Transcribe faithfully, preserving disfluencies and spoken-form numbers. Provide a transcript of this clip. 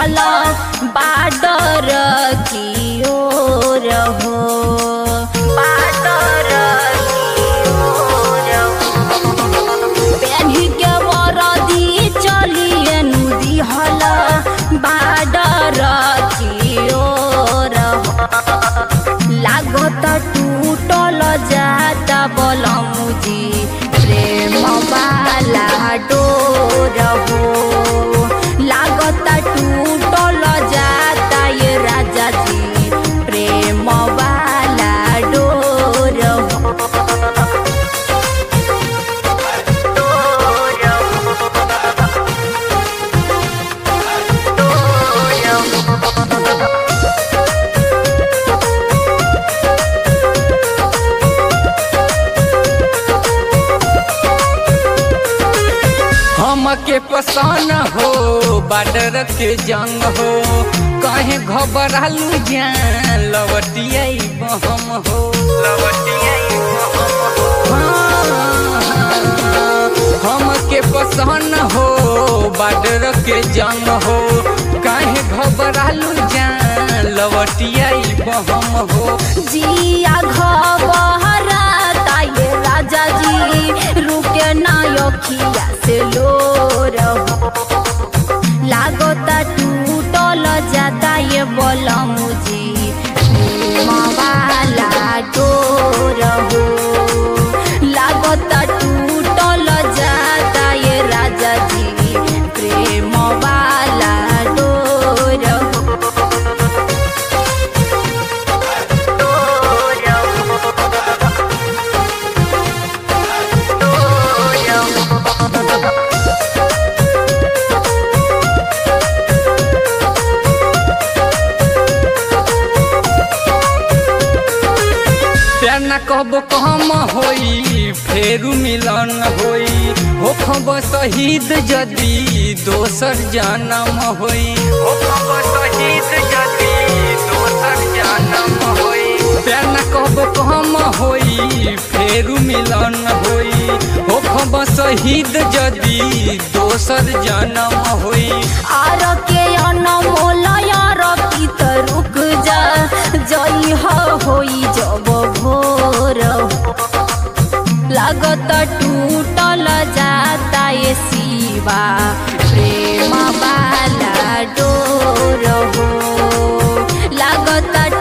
दिहल बाडर की ओर हो बाडर की ओर पेन्ही के वरदी चलिए नु दिहल बाडर की ओर लागत टूटल जाता बलमुजी प्रेम वाला डोर हो लागत टूटल जाता ये राजा जी प्रेम वाला डोर हो हमके पसंद हो बाडर के जंग हो कहे घबरालू जान लवटिया बहम हो लवटिया हमके पसंद हो बाडर के जंग हो कहे घबरालू जान लवटिया बहम हो जिया घबराता ये राजा जी रुके ना अखिया से लोर हो लागता टूटल जाता ये बलमुजी प्रेम वाला डोर हो लागता टूटल जाता ये राजा जी प्रेम वाला डोर हो प्यार न कहबो कम होई फेरू मिलन होई हो खब शहीद जदी दोसर जन्म होई हो खब शहीद जदी दोसर जन्म होई प्यार न कहबो कम होई फेरू मिलन होई हो खब शहीद जदी दोसर जन्म होई आर के अनमोल यार की त रुक जा जई होई जब भोर लागत टूटल जाता ये शिवा प्रेम वाला डोर हो लागत